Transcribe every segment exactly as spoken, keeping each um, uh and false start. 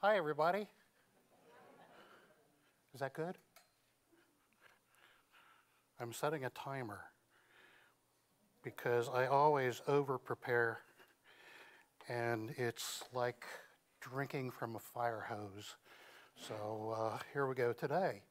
Hi, everybody. Is that good? I'm setting a timer because I always over-prepare, and it's like drinking from a fire hose. So uh, here we go today.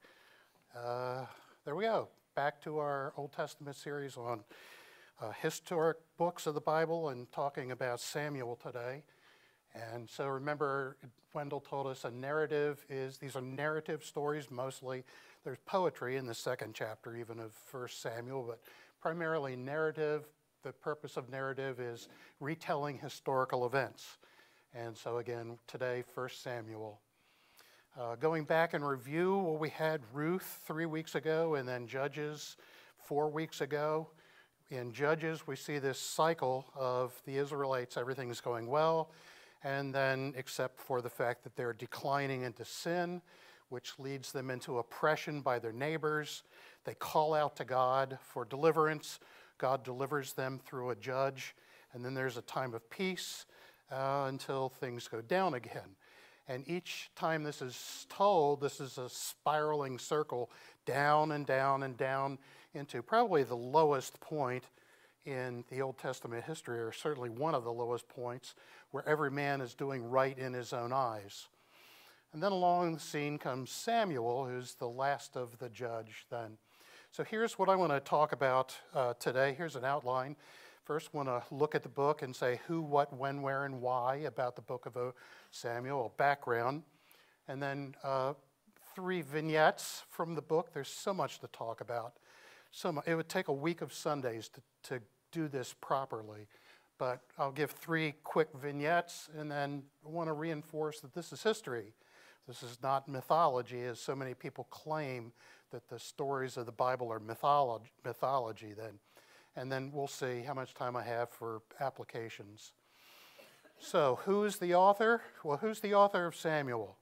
Uh, there we go. Back to our Old Testament series on uh, historic books of the Bible and talking about Samuel today. And so remember, Wendell told us a narrative is, these are narrative stories mostly. There's poetry in the second chapter even of First Samuel, but primarily narrative. The purpose of narrative is retelling historical events. And so again, today, First Samuel. Uh, going back and review, well, we had Ruth three weeks ago and then Judges four weeks ago. In Judges, we see this cycle of the Israelites, everything's going well. And then, except for the fact that they're declining into sin, which leads them into oppression by their neighbors. They call out to God for deliverance. God delivers them through a judge. And then there's a time of peace uh, until things go down again. And each time this is told, this is a spiraling circle down and down and down into probably the lowest point in the Old Testament history, or certainly one of the lowest points, where every man is doing right in his own eyes. And then along the scene comes Samuel, who's the last of the judge then. So here's what I want to talk about uh, today. Here's an outline. First, I want to look at the book and say who, what, when, where, and why about the book of Samuel, background. And then uh, three vignettes from the book. There's so much to talk about. So much. It would take a week of Sundays to, to do this properly. But I'll give three quick vignettes, and then I want to reinforce that this is history. This is not mythology, as so many people claim that the stories of the Bible are mythology, mythology then. And then we'll see how much time I have for applications. So who's the author? Well, who's the author of Samuel?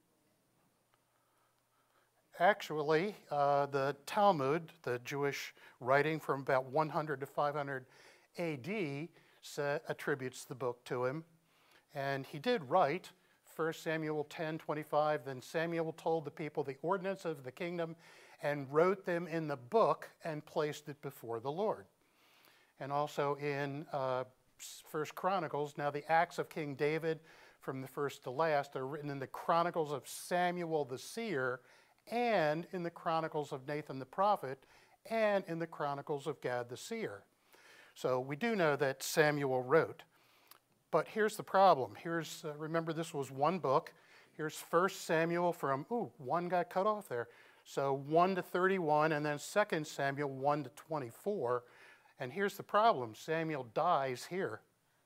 Actually, uh, the Talmud, the Jewish writing from about one hundred to five hundred A D, sa- attributes the book to him. And he did write First Samuel ten twenty-five, then Samuel told the people the ordinance of the kingdom and wrote them in the book and placed it before the Lord. And also in uh, First Chronicles, now the acts of King David from the first to last are written in the Chronicles of Samuel the seer, and in the Chronicles of Nathan the prophet, and in the Chronicles of Gad the seer. So we do know that Samuel wrote. But here's the problem. Here's, uh, remember this was one book. Here's First Samuel from, ooh, one got cut off there. So one to thirty-one, and then Second Samuel one to twenty-four. And here's the problem. Samuel dies here.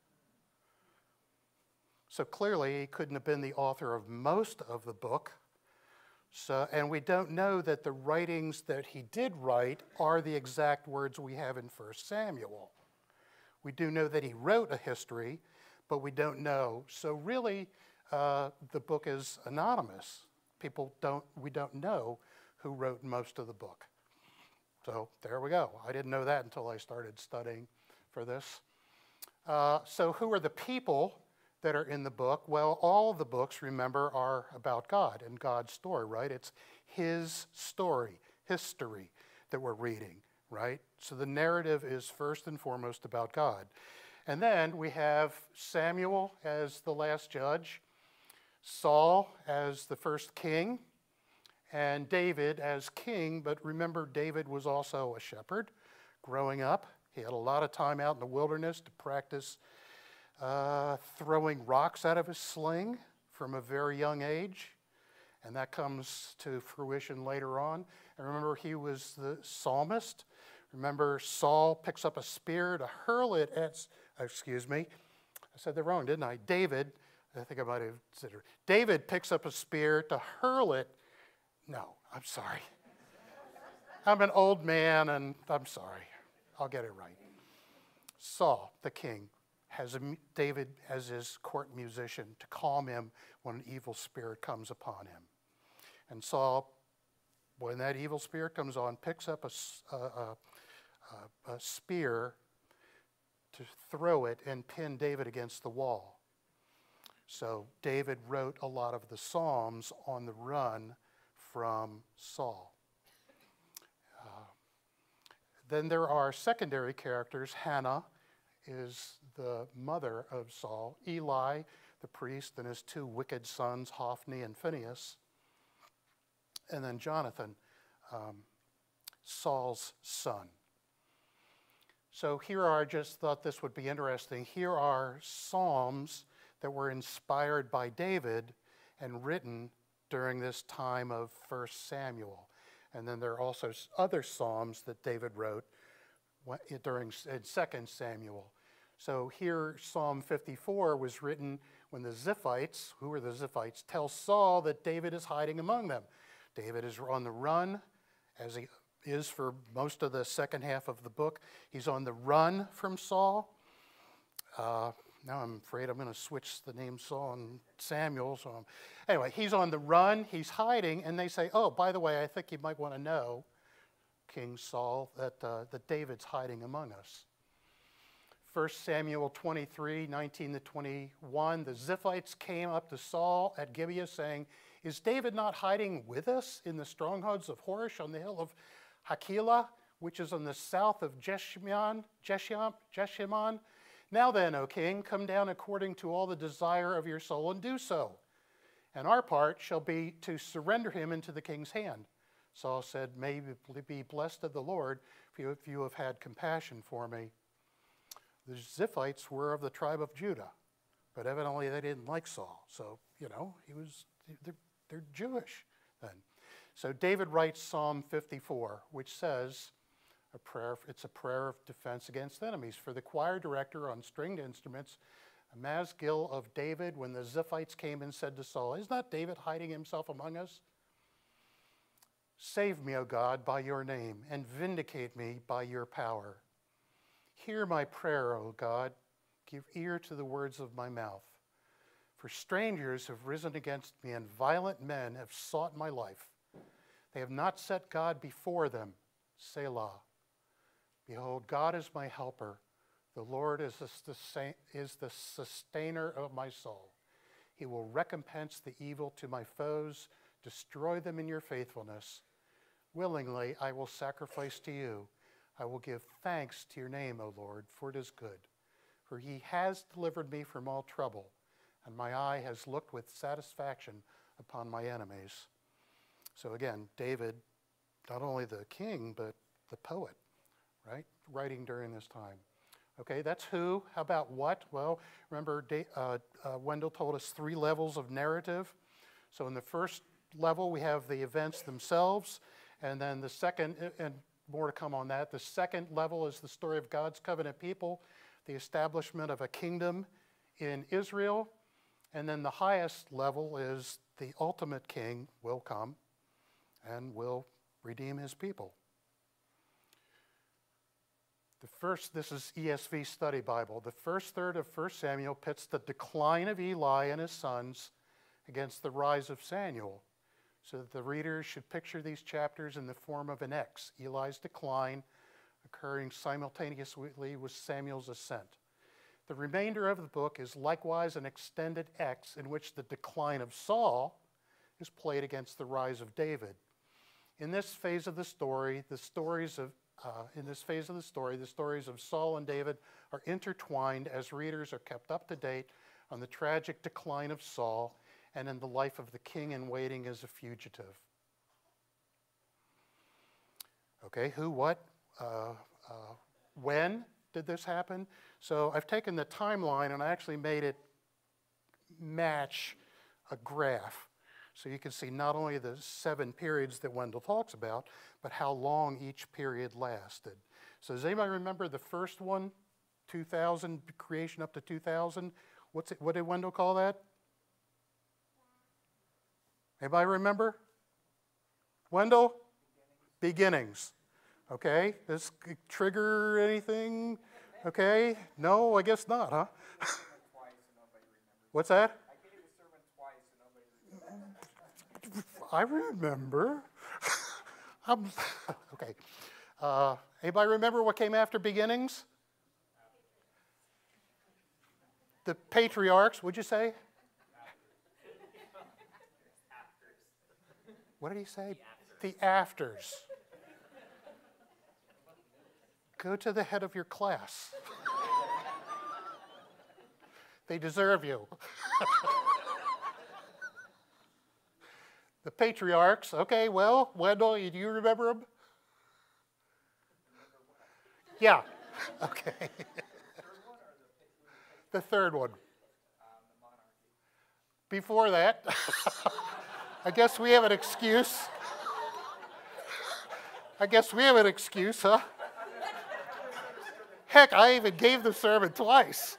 So clearly he couldn't have been the author of most of the book. So, and we don't know that the writings that he did write are the exact words we have in First Samuel. We do know that he wrote a history, but we don't know. So really, uh, the book is anonymous. People don't, we don't know who wrote most of the book. So there we go. I didn't know that until I started studying for this. Uh, so who are the people that are in the book? Well, all of the books, remember, are about God and God's story, right? It's his story, history that we're reading, right? So the narrative is first and foremost about God. And then we have Samuel as the last judge, Saul as the first king, and David as king. But remember, David was also a shepherd growing up. He had a lot of time out in the wilderness to practice Uh, throwing rocks out of his sling from a very young age, and that comes to fruition later on. And remember, he was the psalmist. Remember, Saul picks up a spear to hurl it at, excuse me, I said that wrong, didn't I? David, I think I might have said it. David picks up a spear to hurl it. No, I'm sorry. I'm an old man, and I'm sorry. I'll get it right. Saul, the king, has a, David as his court musician to calm him when an evil spirit comes upon him. And Saul, when that evil spirit comes on, picks up a, a, a, a spear to throw it and pin David against the wall. So David wrote a lot of the Psalms on the run from Saul. Uh, then there are secondary characters. Hannah is the mother of Saul. Eli, the priest, and his two wicked sons, Hophni and Phinehas. And then Jonathan, um, Saul's son. So here are, I just thought this would be interesting, here are psalms that were inspired by David and written during this time of First Samuel. And then there are also other psalms that David wrote during Second Samuel. So here, Psalm fifty-four was written when the Ziphites, who are the Ziphites, tell Saul that David is hiding among them. David is on the run, as he is for most of the second half of the book. He's on the run from Saul. Uh, now I'm afraid I'm going to switch the name Saul and Samuel. So I'm, anyway, he's on the run, he's hiding, and they say, oh, by the way, I think you might want to know, King Saul, that, uh, that David's hiding among us. First Samuel twenty-three, nineteen to twenty-one, the Ziphites came up to Saul at Gibeah saying, is David not hiding with us in the strongholds of Horosh on the hill of Hakilah, which is on the south of Jeshimon, Jeshimon, Jeshimon? Now then, O king, come down according to all the desire of your soul and do so. And our part shall be to surrender him into the king's hand. Saul said, may you be blessed of the Lord, if you have had compassion for me. The Ziphites were of the tribe of Judah, but evidently they didn't like Saul. So, you know, he was, they're, they're Jewish then. So David writes Psalm fifty-four, which says, a prayer, it's a prayer of defense against enemies. For the choir director on stringed instruments, a Mazgil of David, when the Ziphites came and said to Saul, is not David hiding himself among us? Save me, O God, by your name, and vindicate me by your power. Hear my prayer, O God. Give ear to the words of my mouth. For strangers have risen against me, and violent men have sought my life. They have not set God before them. Selah. Behold, God is my helper. The Lord is the, is the sustainer of my soul. He will recompense the evil to my foes, destroy them in your faithfulness. Willingly I will sacrifice to you. I will give thanks to your name, O Lord, for it is good. For he has delivered me from all trouble, and my eye has looked with satisfaction upon my enemies. So again, David, not only the king, but the poet, right? Writing during this time. Okay, that's who. How about what? Well, remember uh, uh, Wendell told us three levels of narrative. So in the first level, we have the events themselves, and then the second, and more to come on that, the second level is the story of God's covenant people, the establishment of a kingdom in Israel, and then the highest level is the ultimate king will come and will redeem his people. The first, this is E S V Study Bible. The first third of First Samuel pits the decline of Eli and his sons against the rise of Samuel, so that the readers should picture these chapters in the form of an X, Eli's decline occurring simultaneously with Samuel's ascent. The remainder of the book is likewise an extended X in which the decline of Saul is played against the rise of David. In this phase of the story, the stories of Uh, in this phase of the story, the stories of Saul and David are intertwined as readers are kept up to date on the tragic decline of Saul and in the life of the king in waiting as a fugitive. Okay, who, what, uh, uh, when did this happen? So I've taken the timeline and I actually made it match a graph. So you can see not only the seven periods that Wendell talks about, but how long each period lasted. So does anybody remember the first one, two thousand, creation up to two thousand? What's it, what did Wendell call that? Anybody remember? Wendell? Beginnings. Okay, does this trigger anything? Okay, no, I guess not, huh? What's that? I remember. I'm, okay. Uh, anybody remember what came after beginnings? The patriarchs, would you say? what did he say? The afters. Go to the head of your class. They deserve you. The patriarchs, okay, well, Wendell, do you remember them? Yeah, okay. The third one. Before that, I guess we have an excuse. I guess we have an excuse, huh? Heck, I even gave the sermon twice.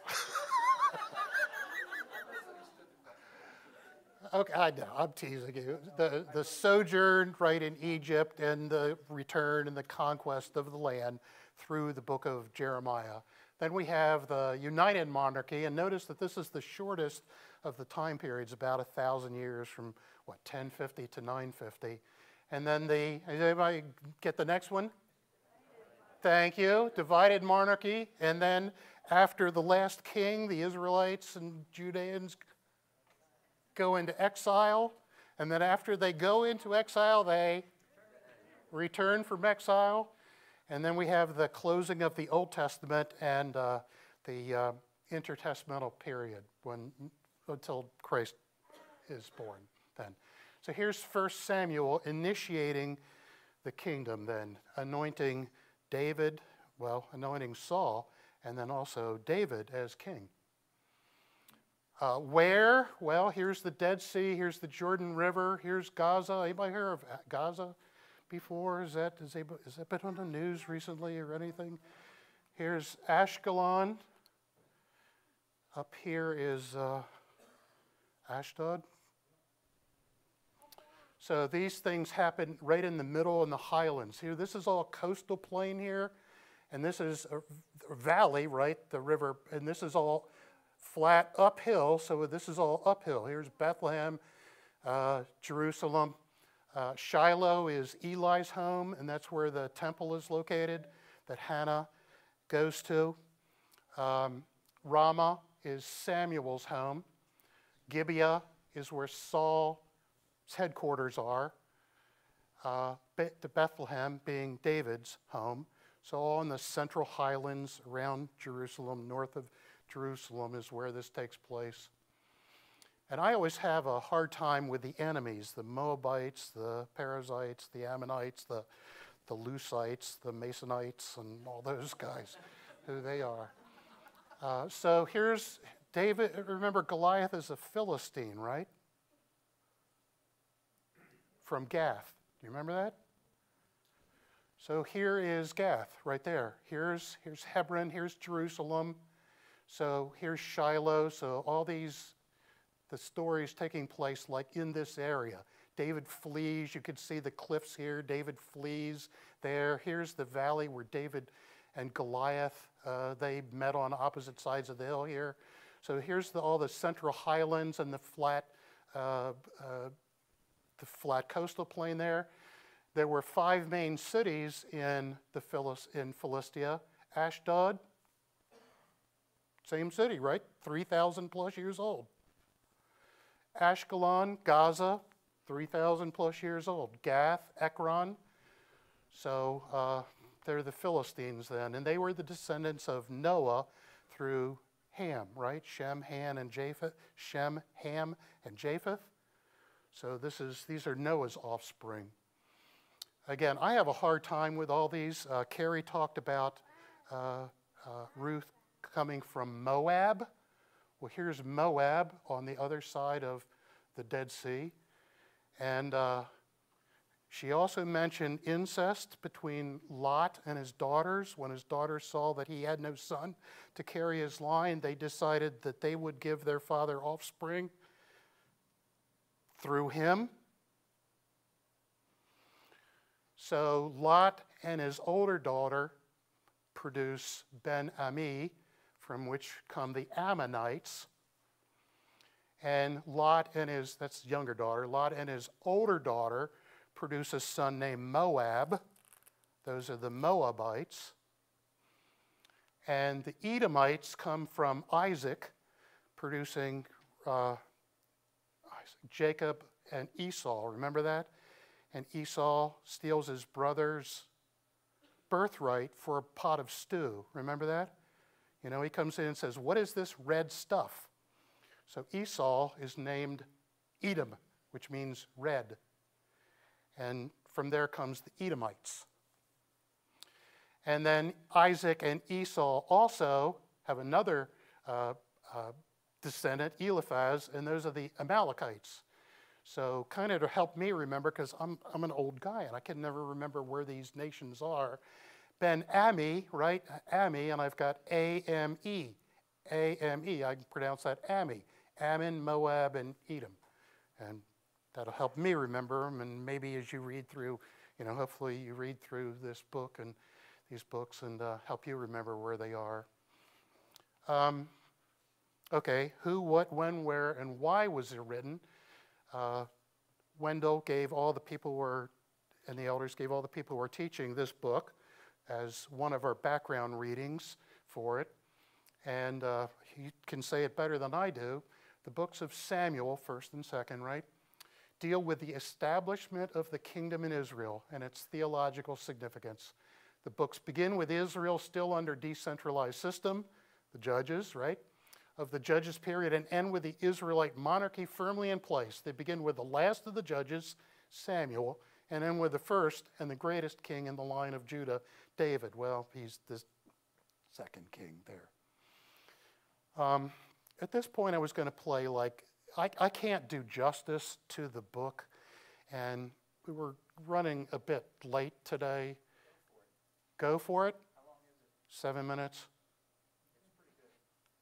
Okay, I know, I'm teasing you. The, the sojourn, right, in Egypt and the return and the conquest of the land through the book of Jeremiah. Then we have the United Monarchy, and notice that this is the shortest of the time periods, about a thousand years from, what, ten fifty to nine fifty. And then the, does anybody get the next one? Thank you, Divided Monarchy. And then after the last king, the Israelites and Judeans go into exile, and then after they go into exile, they return from exile, and then we have the closing of the Old Testament and uh, the uh, intertestamental period when until Christ is born. Then, so here's First Samuel initiating the kingdom. Then anointing David, well, anointing Saul, and then also David as king. Uh, where? Well, here's the Dead Sea, here's the Jordan River, here's Gaza. Anybody heard of Gaza before? Is that, is that, has that been on the news recently or anything? Here's Ashkelon. Up here is uh, Ashdod. So these things happen right in the middle in the highlands. Here, this is all coastal plain here, and this is a valley, right, the river, and this is all flat uphill, so this is all uphill. Here's Bethlehem, uh, Jerusalem. Uh, Shiloh is Eli's home, and that's where the temple is located that Hannah goes to. Um, Ramah is Samuel's home. Gibeah is where Saul's headquarters are. Uh, Be- Bethlehem being David's home. So all in the central highlands around Jerusalem, north of Jerusalem is where this takes place. And I always have a hard time with the enemies, the Moabites, the Perizzites, the Ammonites, the, the Lucites, the Masonites, and all those guys, who they are. Uh, so here's David. Remember, Goliath is a Philistine, right? From Gath. Do you remember that? So here is Gath, right there. Here's, here's Hebron, here's Jerusalem. So here's Shiloh. So all these, the stories taking place like in this area. David flees. You can see the cliffs here. David flees there. Here's the valley where David and Goliath, uh, they met on opposite sides of the hill here. So here's the, all the central highlands and the flat, uh, uh, the flat coastal plain there. There were five main cities in the Philis, in Philistia. Ashdod, same city, right? three thousand plus years old. Ashkelon, Gaza, three thousand plus years old. Gath, Ekron. So uh, they're the Philistines then. And they were the descendants of Noah through Ham, right? Shem, Ham, and Japheth. Shem, Ham, and Japheth. So this is, these are Noah's offspring. Again, I have a hard time with all these. Uh, Carrie talked about uh, uh, Ruth coming from Moab. Well, here's Moab on the other side of the Dead Sea. And uh, she also mentioned incest between Lot and his daughters. When his daughters saw that he had no son to carry his line, they decided that they would give their father offspring through him. So Lot and his older daughter produce Ben-Ami, from which come the Ammonites. And Lot and his, that's younger daughter, Lot and his older daughter produce a son named Moab. Those are the Moabites. And the Edomites come from Isaac, producing uh, Jacob and Esau. Remember that? and Esau steals his brother's birthright for a pot of stew. Remember that? You know, he comes in and says, "What is this red stuff?" So Esau is named Edom, which means red. And from there comes the Edomites. And then Isaac and Esau also have another uh, uh, descendant, Eliphaz, and those are the Amalekites. So kind of to help me remember, because I'm, I'm an old guy and I can never remember where these nations are. Ben Ami, right? Ami, and I've got A M E. A M E, I can pronounce that Ami. Ammon, Moab, and Edom. And that'll help me remember them, and maybe as you read through, you know, hopefully you read through this book and these books and uh, help you remember where they are. Um, okay, who, what, when, where, and why was it written? Uh, Wendell gave all the people who were, and the elders gave all the people who were teaching this book as one of our background readings for it. And uh, he can say it better than I do. The books of Samuel, first and second, right, deal with the establishment of the kingdom in Israel and its theological significance. The books begin with Israel still under decentralized system, the judges, right, of the judges period, and end with the Israelite monarchy firmly in place. They begin with the last of the judges, Samuel, and end with the first and the greatest king in the line of Judah, David. Well, he's the second king there. Um, at this point, I was going to play like, I, I can't do justice to the book, and we were running a bit late today. Go for it. How long is it? Seven minutes. It's pretty good.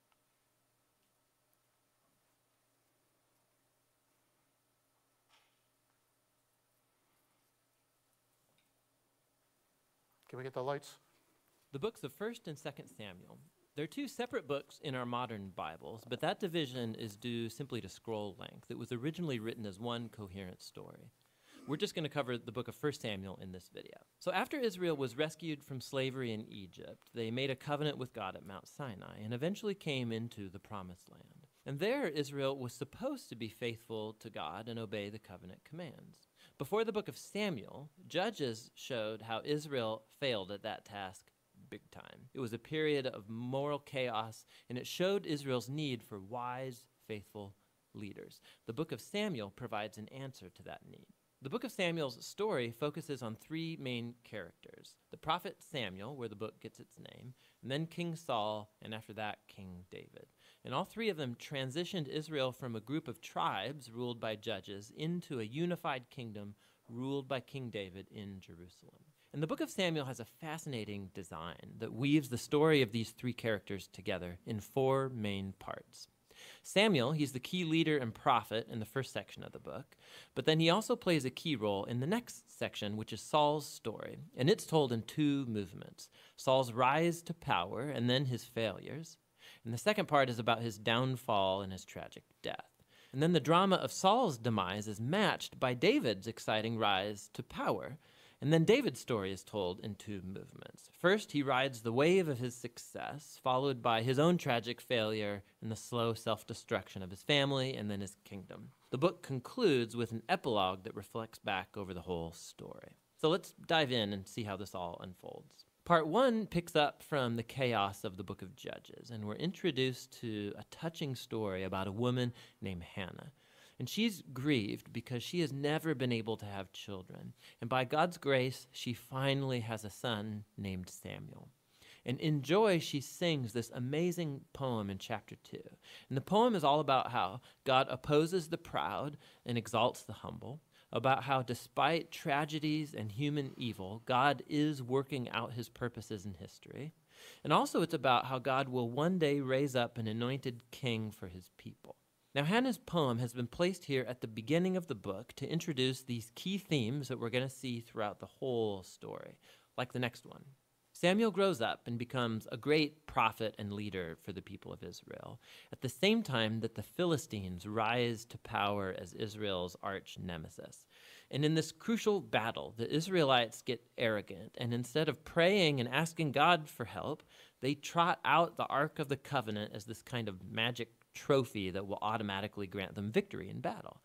Can we get the lights? The books of First and Second Samuel. They're two separate books in our modern Bibles, but that division is due simply to scroll length. It was originally written as one coherent story. We're just going to cover the book of First Samuel in this video. So after Israel was rescued from slavery in Egypt, they made a covenant with God at Mount Sinai and eventually came into the Promised Land. And there, Israel was supposed to be faithful to God and obey the covenant commands. Before the book of Samuel, Judges showed how Israel failed at that task big time. It was a period of moral chaos, and it showed Israel's need for wise, faithful leaders. The book of Samuel provides an answer to that need. The book of Samuel's story focuses on three main characters: the prophet Samuel, where the book gets its name, and then King Saul, and after that, King David. And all three of them transitioned Israel from a group of tribes ruled by judges into a unified kingdom ruled by King David in Jerusalem. And the book of Samuel has a fascinating design that weaves the story of these three characters together in four main parts. Samuel, he's the key leader and prophet in the first section of the book, but then he also plays a key role in the next section, which is Saul's story, and it's told in two movements: Saul's rise to power and then his failures. And the second part is about his downfall and his tragic death. And then the drama of Saul's demise is matched by David's exciting rise to power. And then David's story is told in two movements. First, he rides the wave of his success, followed by his own tragic failure and the slow self-destruction of his family and then his kingdom. The book concludes with an epilogue that reflects back over the whole story. So let's dive in and see how this all unfolds. Part one picks up from the chaos of the book of Judges, and we're introduced to a touching story about a woman named Hannah. And she's grieved because she has never been able to have children. And by God's grace, she finally has a son named Samuel. And in joy, she sings this amazing poem in chapter two. And the poem is all about how God opposes the proud and exalts the humble, about how despite tragedies and human evil, God is working out his purposes in history. And also it's about how God will one day raise up an anointed king for his people. Now, Hannah's poem has been placed here at the beginning of the book to introduce these key themes that we're going to see throughout the whole story, like the next one. Samuel grows up and becomes a great prophet and leader for the people of Israel, at the same time that the Philistines rise to power as Israel's arch nemesis. And in this crucial battle, the Israelites get arrogant, and instead of praying and asking God for help, they trot out the Ark of the Covenant as this kind of magic trophy that will automatically grant them victory in battle.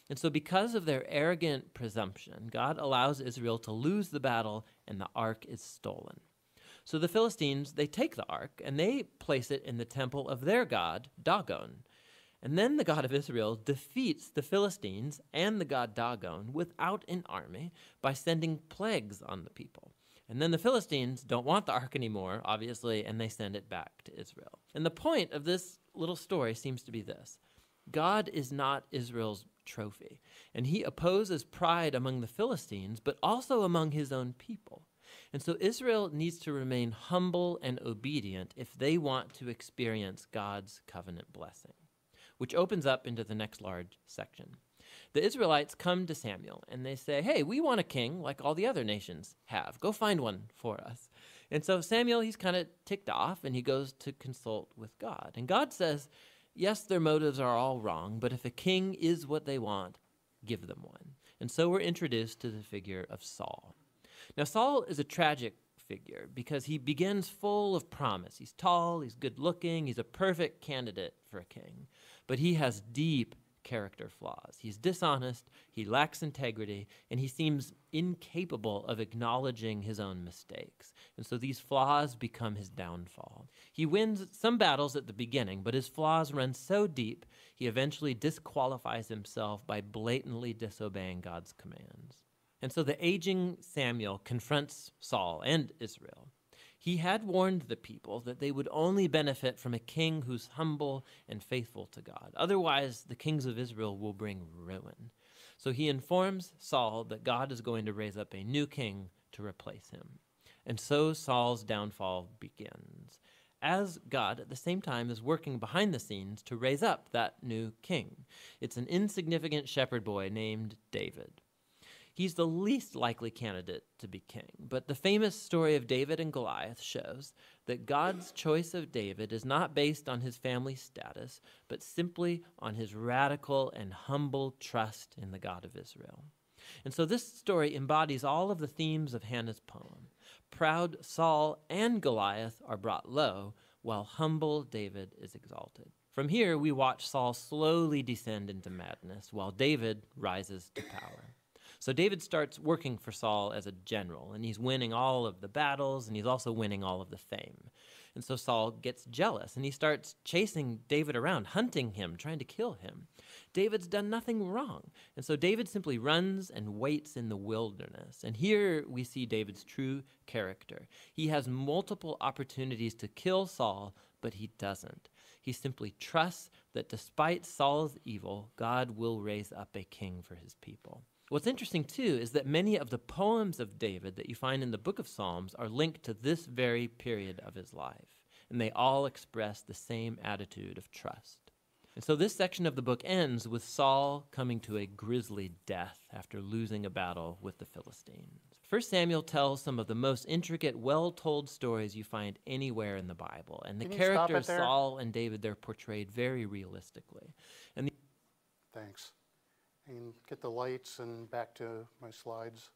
And so because of their arrogant presumption, God allows Israel to lose the battle and the ark is stolen. So the Philistines, they take the ark and they place it in the temple of their god, Dagon. And then the God of Israel defeats the Philistines and the god Dagon without an army by sending plagues on the people. And then the Philistines don't want the ark anymore, obviously, and they send it back to Israel. And the point of this little story seems to be this. God is not Israel's trophy, and he opposes pride among the Philistines, but also among his own people. And so Israel needs to remain humble and obedient if they want to experience God's covenant blessing, which opens up into the next large section. The Israelites come to Samuel and they say, hey, we want a king like all the other nations have. Go find one for us. And so Samuel, he's kind of ticked off and he goes to consult with God. And God says, yes, their motives are all wrong, but if a king is what they want, give them one. And so we're introduced to the figure of Saul. Now, Saul is a tragic figure because he begins full of promise. He's tall, he's good looking, he's a perfect candidate for a king, but he has deep character flaws. He's dishonest, he lacks integrity, and he seems incapable of acknowledging his own mistakes. And so these flaws become his downfall. He wins some battles at the beginning, but his flaws run so deep, he eventually disqualifies himself by blatantly disobeying God's commands. And so the aging Samuel confronts Saul and Israel. He had warned the people that they would only benefit from a king who's humble and faithful to God. Otherwise, the kings of Israel will bring ruin. So he informs Saul that God is going to raise up a new king to replace him. And so Saul's downfall begins, as God at the same time is working behind the scenes to raise up that new king. It's an insignificant shepherd boy named David. He's the least likely candidate to be king, but the famous story of David and Goliath shows that God's choice of David is not based on his family status, but simply on his radical and humble trust in the God of Israel. And so this story embodies all of the themes of Hannah's poem. Proud Saul and Goliath are brought low, while humble David is exalted. From here, we watch Saul slowly descend into madness, while David rises to power. So David starts working for Saul as a general, and he's winning all of the battles, and he's also winning all of the fame. And so Saul gets jealous, and he starts chasing David around, hunting him, trying to kill him. David's done nothing wrong. And so David simply runs and waits in the wilderness. And here we see David's true character. He has multiple opportunities to kill Saul, but he doesn't. He simply trusts that despite Saul's evil, God will raise up a king for his people. What's interesting, too, is that many of the poems of David that you find in the book of Psalms are linked to this very period of his life, and they all express the same attitude of trust. And so this section of the book ends with Saul coming to a grisly death after losing a battle with the Philistines. First Samuel tells some of the most intricate, well-told stories you find anywhere in the Bible, and the Can you stop it characters there? Saul and David, they're portrayed very realistically. And the Thanks. And get the lights and back to my slides.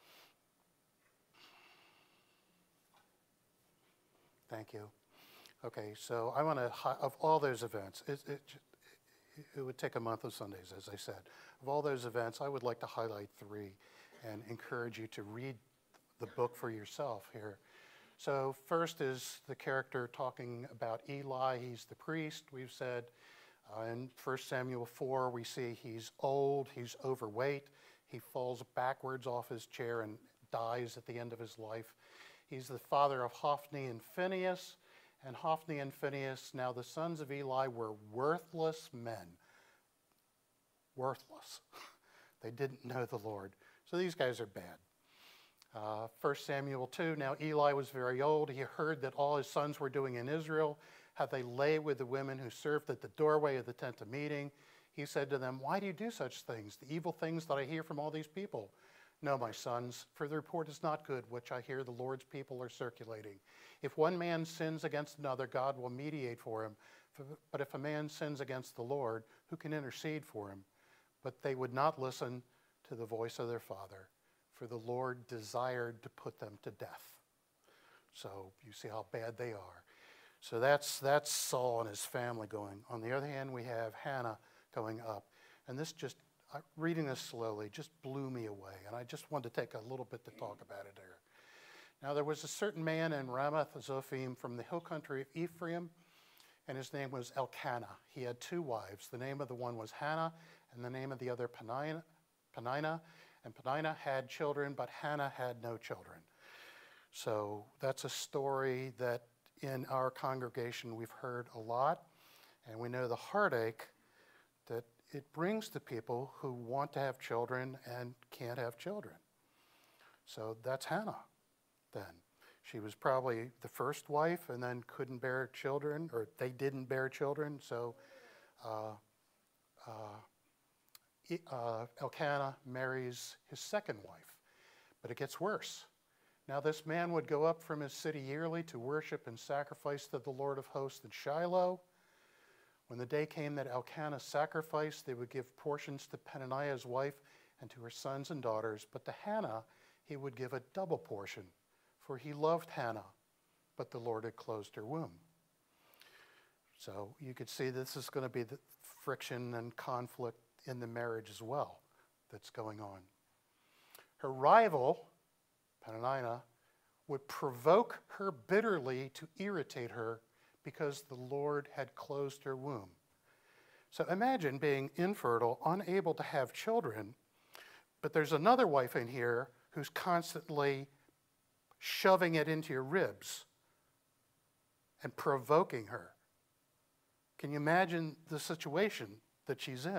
Thank you. Okay, so I want to, of all those events, it, it, it would take a month of Sundays, as I said. Of all those events, I would like to highlight three and encourage you to read the book for yourself here. So first is the character talking about Eli. He's the priest, we've said. Uh, in First Samuel four, we see he's old, he's overweight, he falls backwards off his chair and dies at the end of his life. He's the father of Hophni and Phinehas, and Hophni and Phinehas, now the sons of Eli, were worthless men. Worthless. They didn't know the Lord. So these guys are bad. Uh, First Samuel two, now Eli was very old. He heard that all his sons were doing in Israel, how they lay with the women who served at the doorway of the tent of meeting. He said to them, why do you do such things, the evil things that I hear from all these people? No, my sons, for the report is not good, which I hear the Lord's people are circulating. If one man sins against another, God will mediate for him. But if a man sins against the Lord, who can intercede for him? But they would not listen to the voice of their father, for the Lord desired to put them to death. So you see how bad they are. So that's, that's Saul and his family going. On the other hand, we have Hannah going up. And this just, I, reading this slowly just blew me away, and I just wanted to take a little bit to talk about it here. Now there was a certain man in Ramath-Zophim from the hill country of Ephraim, and his name was Elkanah. He had two wives. The name of the one was Hannah, and the name of the other Peninnah. Peninnah. And Peninnah had children, but Hannah had no children. So that's a story that in our congregation we've heard a lot, and we know the heartache that it brings to people who want to have children and can't have children. So that's Hannah then. She was probably the first wife and then couldn't bear children, or they didn't bear children, so uh, uh, uh, Elkanah marries his second wife. But it gets worse. Now this man would go up from his city yearly to worship and sacrifice to the Lord of hosts in Shiloh. When the day came that Elkanah sacrificed, they would give portions to Peninnah his wife and to her sons and daughters, but to Hannah he would give a double portion, for he loved Hannah, but the Lord had closed her womb. So you could see this is going to be the friction and conflict in the marriage as well that's going on. Her rival, Peninnah, would provoke her bitterly to irritate her because the Lord had closed her womb. So imagine being infertile, unable to have children, but there's another wife in here who's constantly shoving it into your ribs and provoking her. Can you imagine the situation that she's in?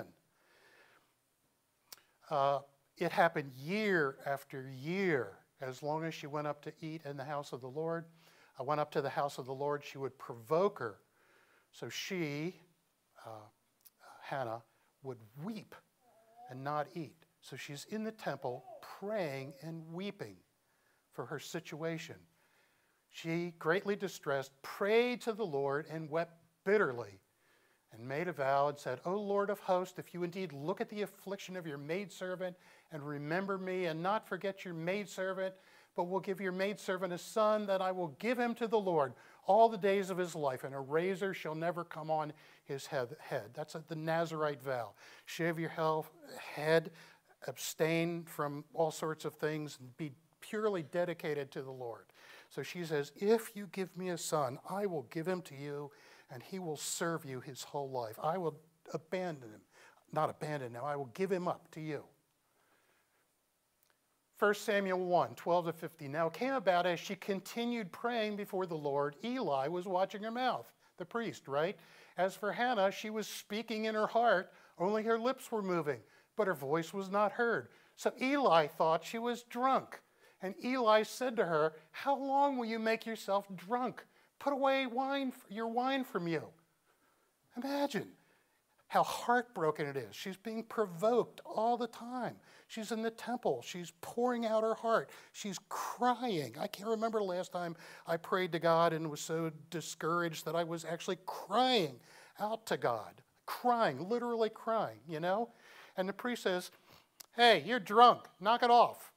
Uh, it happened year after year. As long as she went up to eat in the house of the Lord, I went up to the house of the Lord, she would provoke her. So she, uh, Hannah, would weep and not eat. So she's in the temple praying and weeping for her situation. She, greatly distressed, prayed to the Lord and wept bitterly and made a vow and said, O Lord of hosts, if you indeed look at the affliction of your maidservant and remember me and not forget your maidservant, but will give your maidservant a son, that I will give him to the Lord all the days of his life, and a razor shall never come on his head. That's the Nazirite vow. Shave your head, abstain from all sorts of things, and be purely dedicated to the Lord. So she says, if you give me a son, I will give him to you, and he will serve you his whole life. I will abandon him. Not abandon him, I will give him up to you. First Samuel one, twelve to fifteen. Now it came about as she continued praying before the Lord, Eli was watching her mouth, the priest, right? As for Hannah, she was speaking in her heart, only her lips were moving, but her voice was not heard. So Eli thought she was drunk. And Eli said to her, how long will you make yourself drunk? Put away wine, your wine from you. Imagine how heartbroken it is. She's being provoked all the time. She's in the temple. She's pouring out her heart. She's crying. I can't remember the last time I prayed to God and was so discouraged that I was actually crying out to God. Crying, literally crying, you know? And the priest says, hey, you're drunk. Knock it off.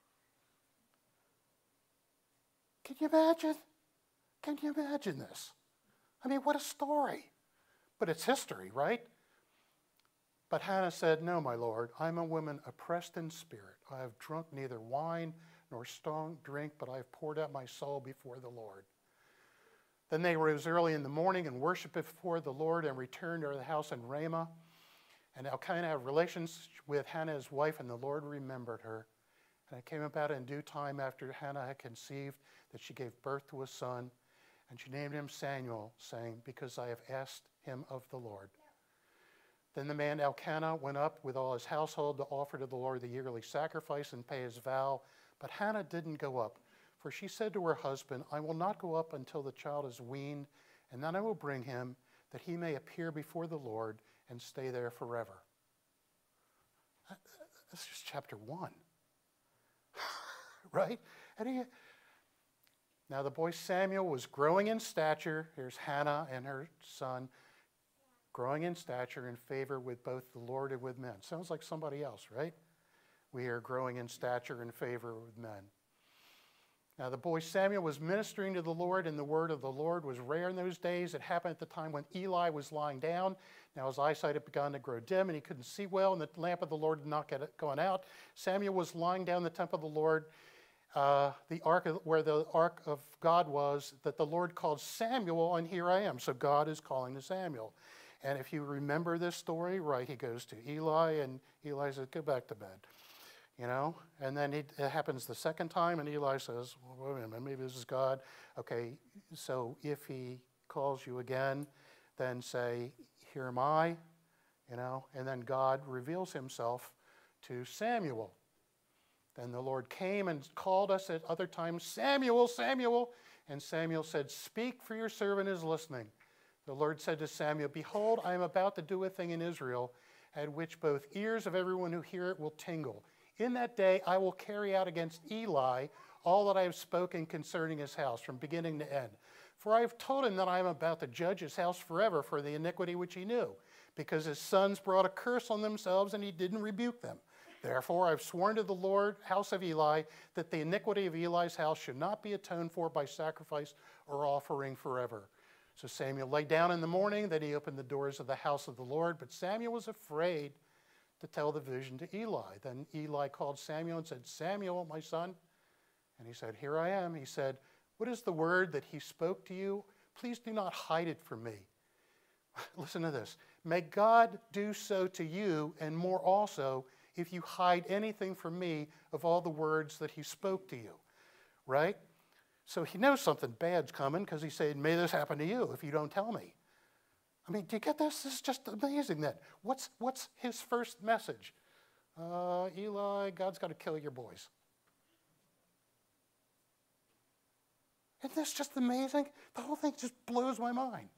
Can you imagine? Can you imagine this? I mean, what a story. But it's history, right? But Hannah said, no, my Lord, I'm a woman oppressed in spirit. I have drunk neither wine nor strong drink, but I have poured out my soul before the Lord. Then they rose early in the morning and worshiped before the Lord and returned to the house in Ramah. And Elkanah had relations with Hannah, his wife, and the Lord remembered her. And it came about in due time after Hannah had conceived that she gave birth to a son. And she named him Samuel, saying, because I have asked him of the Lord. Then the man Elkanah went up with all his household to offer to the Lord the yearly sacrifice and pay his vow. But Hannah didn't go up, for she said to her husband, I will not go up until the child is weaned, and then I will bring him, that he may appear before the Lord and stay there forever. This is chapter one. Right? And he, now the boy Samuel was growing in stature. Here's Hannah and her son, growing in stature in favor with both the Lord and with men. Sounds like somebody else, right? We are growing in stature in favor with men. Now the boy Samuel was ministering to the Lord, and the word of the Lord was rare in those days. It happened at the time when Eli was lying down. Now his eyesight had begun to grow dim, and he couldn't see well, and the lamp of the Lord had not get it going out. Samuel was lying down in the temple of the Lord, uh, the ark of, where the ark of God was, that the Lord called Samuel, and here I am. So God is calling to Samuel. And if you remember this story, right, he goes to Eli, and Eli says, go back to bed. You know, and then it, it happens the second time, and Eli says, well, wait a minute, maybe this is God. Okay, so if he calls you again, then say, here am I, you know, and then God reveals himself to Samuel. Then the Lord came and called us at other times, Samuel, Samuel. And Samuel said, speak, for your servant is listening. The Lord said to Samuel, behold, I am about to do a thing in Israel, at which both ears of everyone who hear it will tingle. In that day I will carry out against Eli all that I have spoken concerning his house, from beginning to end. For I have told him that I am about to judge his house forever for the iniquity which he knew, because his sons brought a curse on themselves, and he didn't rebuke them. Therefore I have sworn to the Lord, house of Eli, that the iniquity of Eli's house should not be atoned for by sacrifice or offering forever. So Samuel lay down in the morning, then he opened the doors of the house of the Lord, but Samuel was afraid to tell the vision to Eli. Then Eli called Samuel and said, Samuel, my son. And he said, here I am. He said, what is the word that he spoke to you? Please do not hide it from me. Listen to this. May God do so to you, and more also, if you hide anything from me of all the words that he spoke to you. Right? So he knows something bad's coming, because he said, may this happen to you if you don't tell me. I mean, do you get this? This is just amazing then. What's, what's his first message? Uh, Eli, God's got to kill your boys. Isn't this just amazing? The whole thing just blows my mind.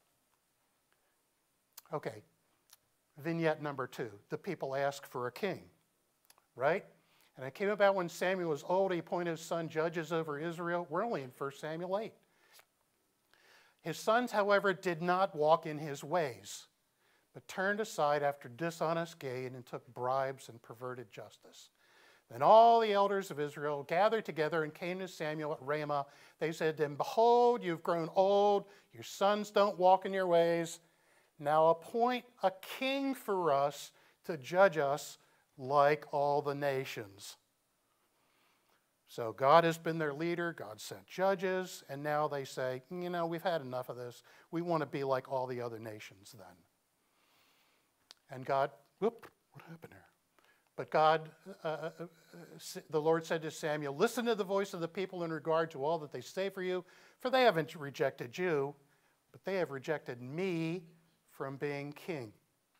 Okay, vignette number two. The people ask for a king, right? And it came about when Samuel was old, he appointed his son judges over Israel. We're only in First Samuel eight. His sons, however, did not walk in his ways, but turned aside after dishonest gain and took bribes and perverted justice. Then all the elders of Israel gathered together and came to Samuel at Ramah. They said to him, behold, you've grown old, your sons don't walk in your ways. Now appoint a king for us to judge us like all the nations. So God has been their leader, God sent judges, and now they say, you know, we've had enough of this. We want to be like all the other nations then. And God, whoop, what happened here? But God, uh, uh, uh, the Lord said to Samuel, listen to the voice of the people in regard to all that they say for you, for they haven't rejected you, but they have rejected me from being king.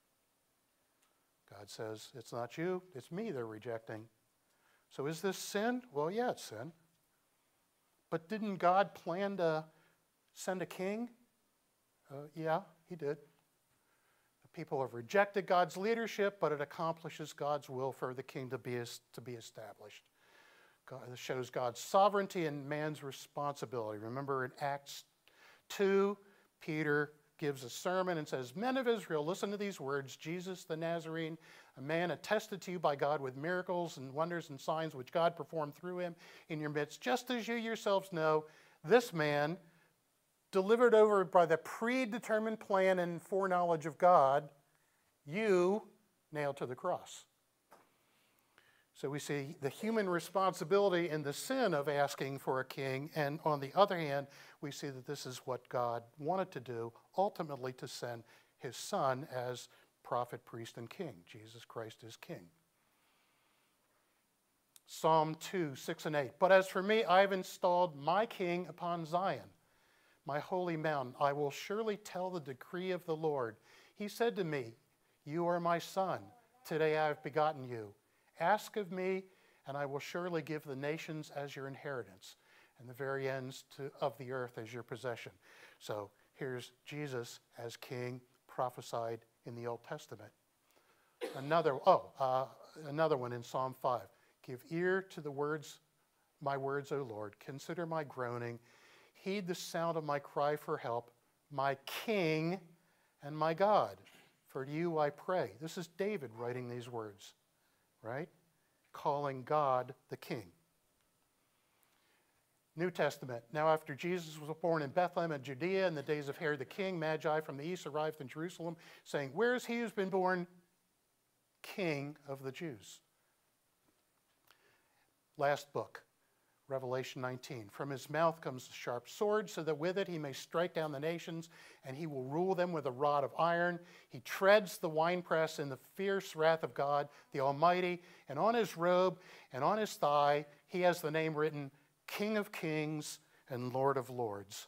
God says, it's not you, it's me they're rejecting. So is this sin? Well, yeah, it's sin. But didn't God plan to send a king? Uh, yeah, he did. The people have rejected God's leadership, but it accomplishes God's will for the king to be, to be established. God, it shows God's sovereignty and man's responsibility. Remember in Acts two, Peter gives a sermon and says, men of Israel, listen to these words. Jesus the Nazarene, a man attested to you by God with miracles and wonders and signs which God performed through him in your midst, just as you yourselves know, this man, delivered over by the predetermined plan and foreknowledge of God, you nailed to the cross. So we see the human responsibility and the sin of asking for a king, and on the other hand, we see that this is what God wanted to do, ultimately to send his son as prophet, priest, and king. Jesus Christ is king. Psalm two, six and eight. But as for me, I have installed my king upon Zion, my holy mountain. I will surely tell the decree of the Lord. He said to me, you are my son. Today I have begotten you. Ask of me, and I will surely give the nations as your inheritance, and the very ends to, of the earth as your possession. So here's Jesus as king, prophesied in the Old Testament. Another, oh, uh, another one in Psalm five. Give ear to the words, my words, O Lord. Consider my groaning. Heed the sound of my cry for help, my King and my God. For to you I pray. This is David writing these words, right? Calling God the King. New Testament. Now after Jesus was born in Bethlehem in Judea in the days of Herod the king, Magi from the east arrived in Jerusalem, saying, "Where is he who's been born King of the Jews?" Last book, Revelation nineteen. From his mouth comes a sharp sword, so that with it he may strike down the nations, and he will rule them with a rod of iron. He treads the winepress in the fierce wrath of God, the Almighty, and on his robe and on his thigh he has the name written, King of Kings and Lord of Lords.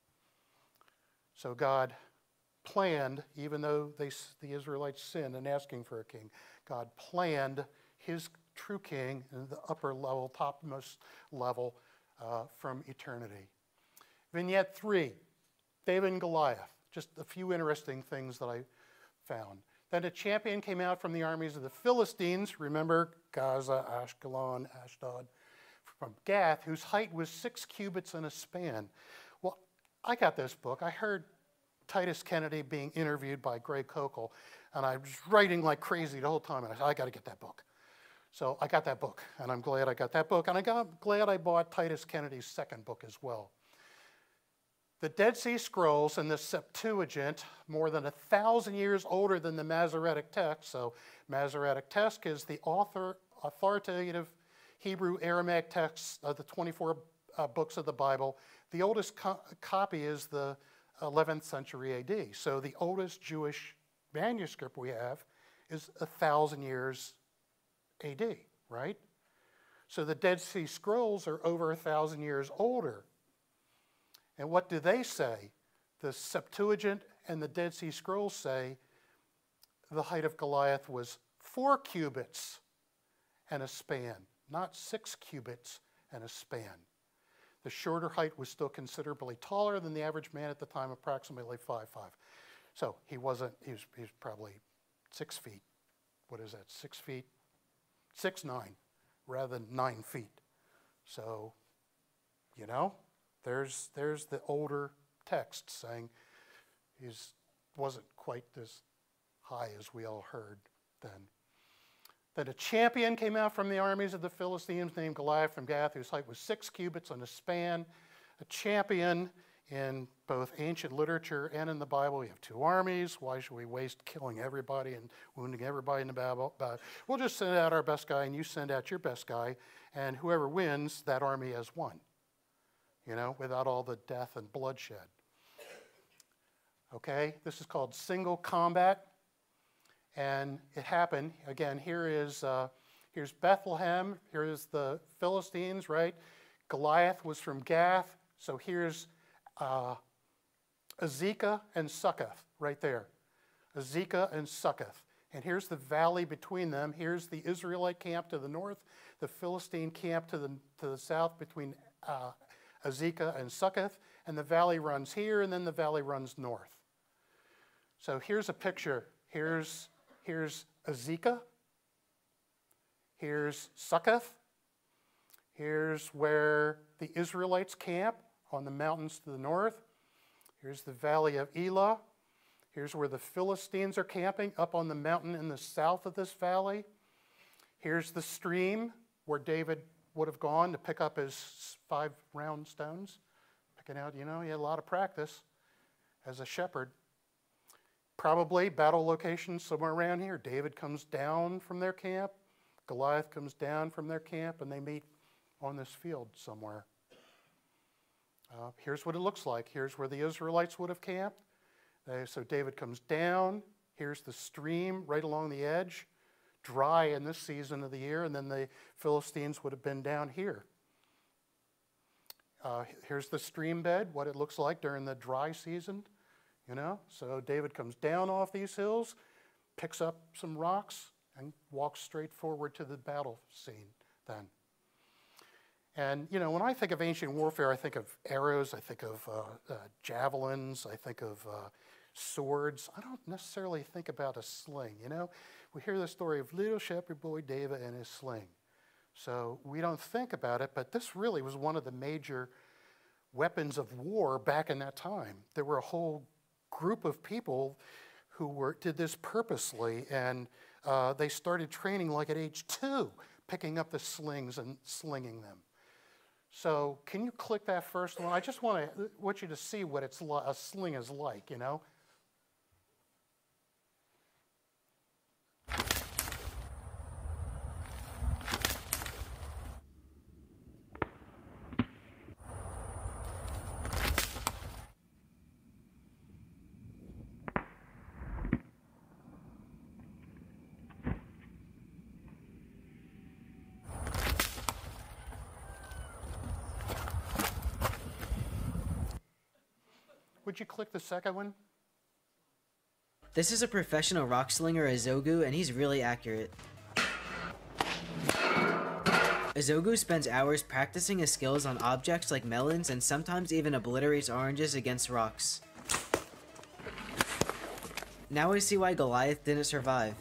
So God planned, even though they, the Israelites sinned in asking for a king, God planned his true king in the upper level, topmost level uh, from eternity. Vignette three, David and Goliath. Just a few interesting things that I found. Then a champion came out from the armies of the Philistines, remember Gaza, Ashkelon, Ashdod, from Gath, whose height was six cubits and a span. Well, I got this book. I heard Titus Kennedy being interviewed by Greg Kokel, and I was writing like crazy the whole time, and I said, I got to get that book. So I got that book, and I'm glad I got that book, and I got glad I bought Titus Kennedy's second book as well. The Dead Sea Scrolls and the Septuagint, more than a thousand years older than the Masoretic text. So Masoretic text is the author, authoritative Hebrew Aramaic text of the twenty-four uh, books of the Bible. The oldest co copy is the eleventh century A D. So the oldest Jewish manuscript we have is a thousand years A D, right? So the Dead Sea Scrolls are over a thousand years older. And what do they say? The Septuagint and the Dead Sea Scrolls say the height of Goliath was four cubits and a span, not six cubits and a span. The shorter height was still considerably taller than the average man at the time, approximately five foot five. So he wasn't, he was, he was probably six feet. What is that, six feet? Six, nine, rather than nine feet. So, you know, there's, there's the older text saying he wasn't quite as high as we all heard then. Then a champion came out from the armies of the Philistines named Goliath from Gath, whose height was six cubits and a span. A champion in both ancient literature and in the Bible. We have two armies. Why should we waste killing everybody and wounding everybody in the Bible? But we'll just send out our best guy, and you send out your best guy, and whoever wins, that army has won. You know, without all the death and bloodshed. Okay, this is called single combat. And it happened, again, here is, uh, here's Bethlehem, here is the Philistines, right? Goliath was from Gath, so here's uh, Azekah and Succoth, right there. Azekah and Succoth. And here's the valley between them. Here's the Israelite camp to the north, the Philistine camp to the, to the south between uh, Azekah and Succoth, and the valley runs here, and then the valley runs north. So here's a picture. Here's Here's Azekah. Here's Succoth. Here's where the Israelites camp on the mountains to the north. Here's the valley of Elah. Here's where the Philistines are camping up on the mountain in the south of this valley. Here's the stream where David would have gone to pick up his five round stones. Picking out, you know, he had a lot of practice as a shepherd. Probably battle location somewhere around here. David comes down from their camp. Goliath comes down from their camp, and they meet on this field somewhere. Uh, here's what it looks like. Here's where the Israelites would have camped. They, so David comes down. Here's the stream right along the edge, dry in this season of the year, and then the Philistines would have been down here. Uh, here's the stream bed, what it looks like during the dry season. You know, so David comes down off these hills, picks up some rocks, and walks straight forward to the battle scene then. And, you know, when I think of ancient warfare, I think of arrows, I think of uh, uh, javelins, I think of uh, swords. I don't necessarily think about a sling, you know. We hear the story of little shepherd boy David and his sling. So we don't think about it, but this really was one of the major weapons of war back in that time. There were a whole group of people who were, did this purposely, and uh, they started training like at age two, picking up the slings and slinging them. So can you click that first one? I just want to want you to see what it's li- a sling is like, you know. Would you click the second one? This is a professional rock slinger, Azogu, and he's really accurate. Azogu spends hours practicing his skills on objects like melons and sometimes even obliterates oranges against rocks. Now I see why Goliath didn't survive.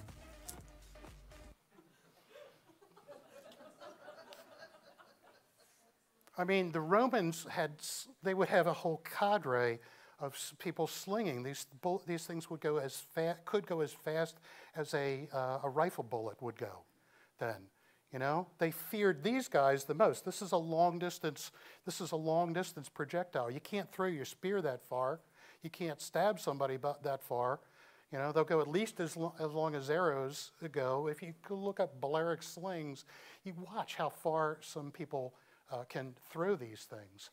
I mean, the Romans had, s- they would have a whole cadre of s- people slinging. These, bull- these things would go as fa- could go as fast as a, uh, a rifle bullet would go then. You know, they feared these guys the most. This is a long distance, this is a long distance projectile. You can't throw your spear that far. You can't stab somebody about that far. You know, they'll go at least as, lo- as long as arrows go. If you go look up Balearic slings, you watch how far some people uh, can throw these things.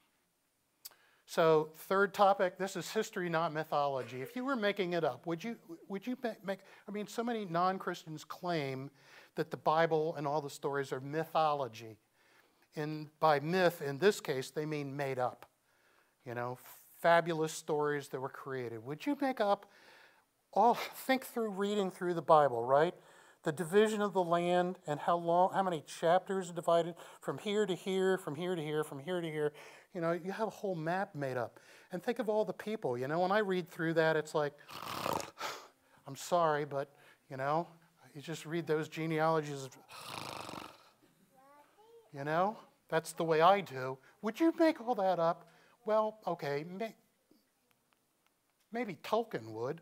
So third topic, this is history, not mythology. If you were making it up, would you, would you ma- make, I mean, so many non-Christians claim that the Bible and all the stories are mythology. And by myth, in this case, they mean made up. You know, fabulous stories that were created. Would you make up all, think through reading through the Bible, right? The division of the land and how long, how many chapters are divided from here to here, from here to here, from here to here. You know, you have a whole map made up. And think of all the people, you know, when I read through that, it's like, I'm sorry, but, you know, you just read those genealogies, you know, that's the way I do. Would you make all that up? Well, okay, may, maybe Tolkien would.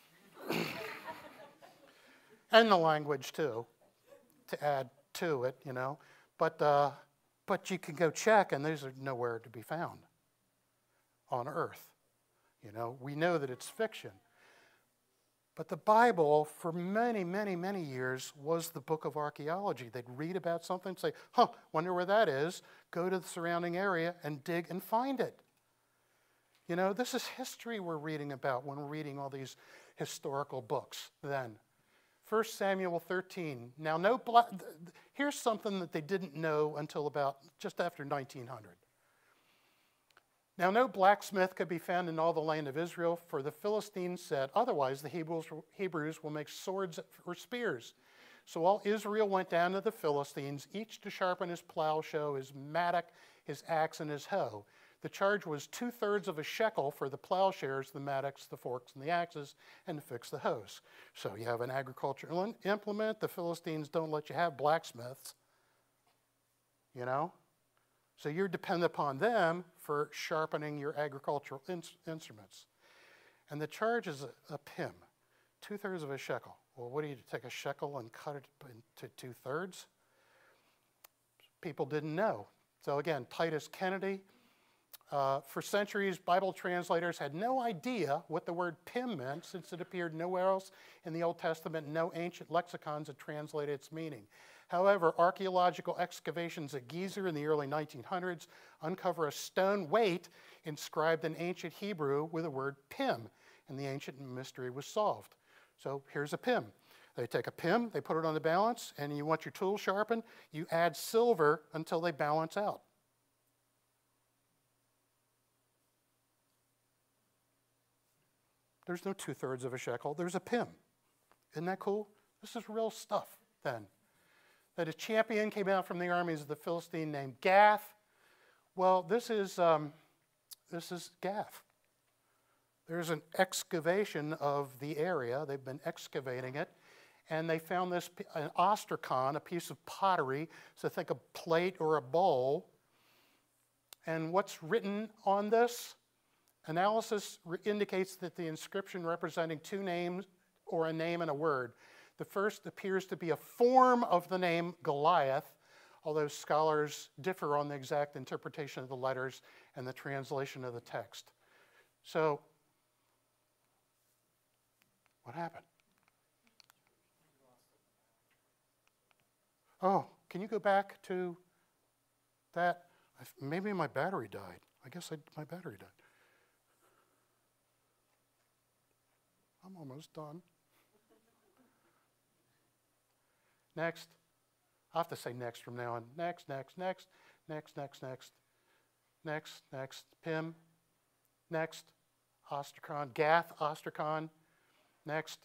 And the language, too, to add to it, you know. But, uh, but you can go check, and these are nowhere to be found on Earth. You know, we know that it's fiction. But the Bible, for many, many, many years, was the book of archaeology. They'd read about something and say, huh, wonder where that is. Go to the surrounding area and dig and find it. You know, this is history we're reading about when we're reading all these historical books then. First Samuel thirteen. Now, no black, here's something that they didn't know until about just after nineteen hundred. Now, no blacksmith could be found in all the land of Israel, for the Philistines said, otherwise the Hebrews, Hebrews will make swords or spears. So all Israel went down to the Philistines, each to sharpen his plow, show his mattock, his axe, and his hoe. The charge was two-thirds of a shekel for the plowshares, the mattocks, the forks, and the axes, and to fix the hoes. So you have an agricultural implement. The Philistines don't let you have blacksmiths, you know? So you're dependent upon them for sharpening your agricultural in- instruments. And the charge is a, a pim, two-thirds of a shekel. Well, what do you take a shekel and cut it into two-thirds? People didn't know. So again, Titus Kennedy, uh, for centuries, Bible translators had no idea what the word pim meant, since it appeared nowhere else in the Old Testament. No ancient lexicons had translated its meaning. However, archaeological excavations at Gezer in the early nineteen hundreds uncover a stone weight inscribed in ancient Hebrew with the word pim, and the ancient mystery was solved. So here's a pim. They take a pim, they put it on the balance, and you want your tool sharpened, you add silver until they balance out. There's no two-thirds of a shekel, there's a pim. Isn't that cool? This is real stuff then. That a champion came out from the armies of the Philistine named Gath. Well, this is, um, this is Gath. There's an excavation of the area. They've been excavating it. And they found this, an ostracon, a piece of pottery. So think a plate or a bowl. And what's written on this? Analysis re- indicates that the inscription representing two names or a name and a word. The first appears to be a form of the name Goliath, although scholars differ on the exact interpretation of the letters and the translation of the text. So, what happened? Oh, can you go back to that? Maybe my battery died. I guess I, my battery died. I'm almost done. Next. I have to say next from now on. Next, next, next, next, next, next, next, next. Pim. Next. Ostracon. Gath, Ostracon. Next.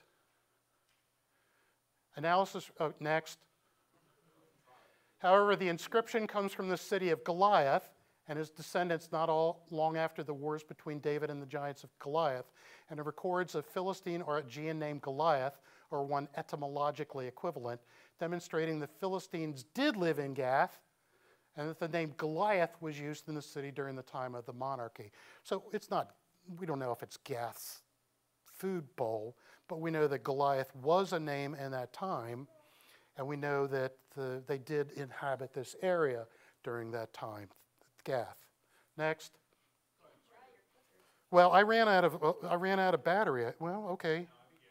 Analysis. Oh, next. However, the inscription comes from the city of Goliath and his descendants not all long after the wars between David and the giants of Goliath, and it records a Philistine or Aegean named Goliath, or one etymologically equivalent, demonstrating the Philistines did live in Gath, and that the name Goliath was used in the city during the time of the monarchy. So it's not, we don't know if it's Gath's food bowl, but we know that Goliath was a name in that time, and we know that the, they did inhabit this area during that time, Gath. Next. Well, I ran out of, uh, I ran out of battery. Well, okay.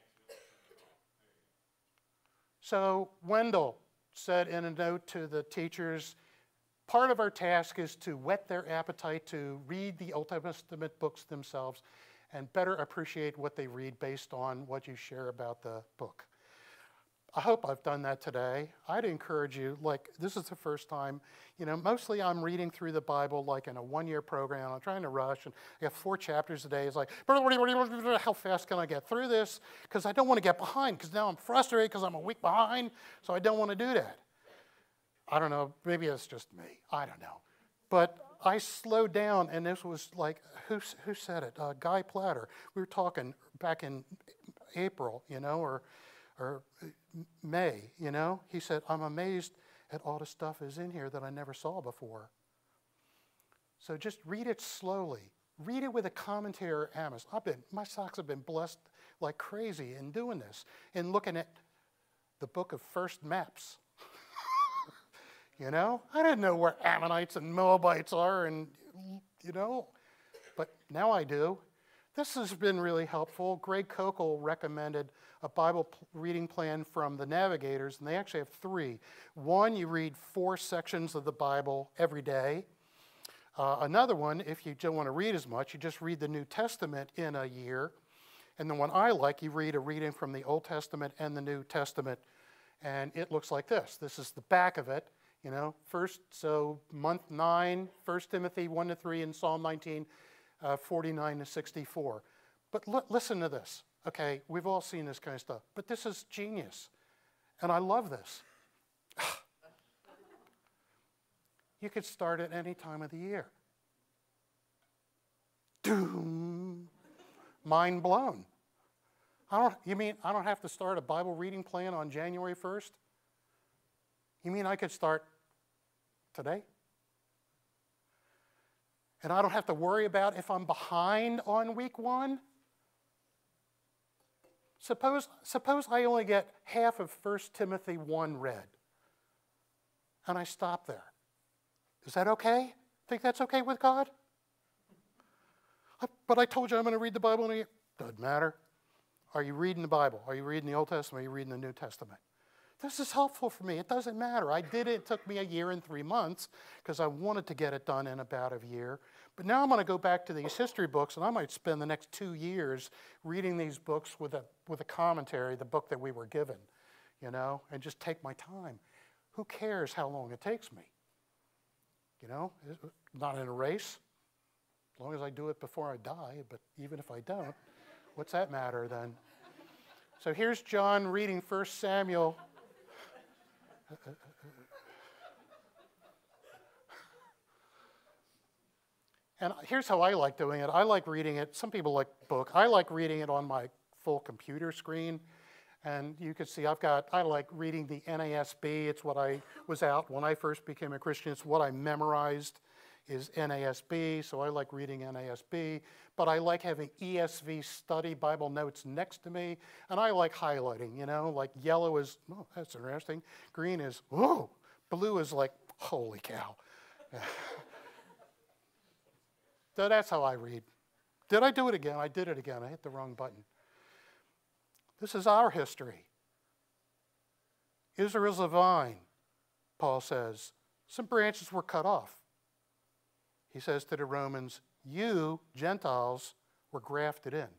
So Wendell said in a note to the teachers, part of our task is to whet their appetite to read the Old Testament books themselves and better appreciate what they read based on what you share about the book. I hope I've done that today. I'd encourage you, like, this is the first time, you know, mostly I'm reading through the Bible like in a one-year program. I'm trying to rush, and I have four chapters a day. It's like, how fast can I get through this? Because I don't want to get behind, because now I'm frustrated because I'm a week behind, so I don't want to do that. I don't know, maybe it's just me. I don't know. But I slowed down, and this was like, who, who said it? Uh, Guy Platter. We were talking back in April, you know, or or May, you know. He said, I'm amazed at all the stuff is in here that I never saw before. So just read it slowly. Read it with a commentary or Amos. I've been, my socks have been blessed like crazy in doing this, and looking at the book of First Maps. You know, I didn't know where Ammonites and Moabites are, and, you know, but now I do. This has been really helpful. Greg Kokel recommended a Bible reading plan from the Navigators, and they actually have three. One, you read four sections of the Bible every day. Uh, another one, if you don't want to read as much, you just read the New Testament in a year. And the one I like, you read a reading from the Old Testament and the New Testament, and it looks like this. This is the back of it. You know, first, so month nine, First Timothy one to three, and Psalm nineteen, uh, forty-nine to sixty-four. But l- listen to this. Okay, we've all seen this kind of stuff, but this is genius, and I love this. You could start at any time of the year. Doom. Mind blown. I don't, you mean I don't have to start a Bible reading plan on January first? You mean I could start today? And I don't have to worry about if I'm behind on week one? Suppose, suppose I only get half of First Timothy one read, and I stop there. Is that okay? Think that's okay with God? I, but I told you I'm going to read the Bible in a year. Doesn't matter. Are you reading the Bible? Are you reading the Old Testament? Are you reading the New Testament? This is helpful for me. It doesn't matter. I did it. It took me a year and three months because I wanted to get it done in about a year. But now I'm going to go back to these history books, and I might spend the next two years reading these books with a, with a commentary, the book that we were given, you know, and just take my time. Who cares how long it takes me? You know, not in a race, as long as I do it before I die, but even if I don't, what's that matter then? So here's John reading First Samuel. And here's how I like doing it. I like reading it. Some people like book. I like reading it on my full computer screen. And you can see I've got, I like reading the N A S B. It's what I was out when I first became a Christian. It's what I memorized is N A S B. So I like reading N A S B. But I like having E S V study Bible notes next to me. And I like highlighting, you know, like yellow is, oh, that's interesting. Green is, oh, blue is like, Holy cow. So that's how I read. Did I do it again? I did it again. I hit the wrong button. This is our history. Israel's a vine, Paul says. Some branches were cut off. He says to the Romans, you, Gentiles, were grafted in.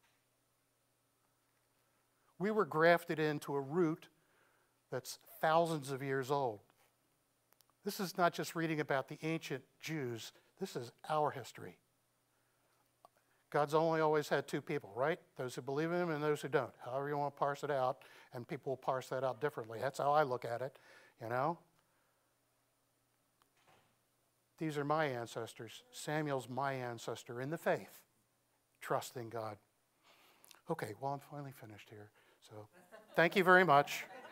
We were grafted into a root that's thousands of years old. This is not just reading about the ancient Jews. This is our history. God's only always had two people, right? Those who believe in him and those who don't. However you want to parse it out, and people will parse that out differently. That's how I look at it, you know? These are my ancestors. Samuel's my ancestor in the faith, trusting God. Okay, well, I'm finally finished here. So thank you very much.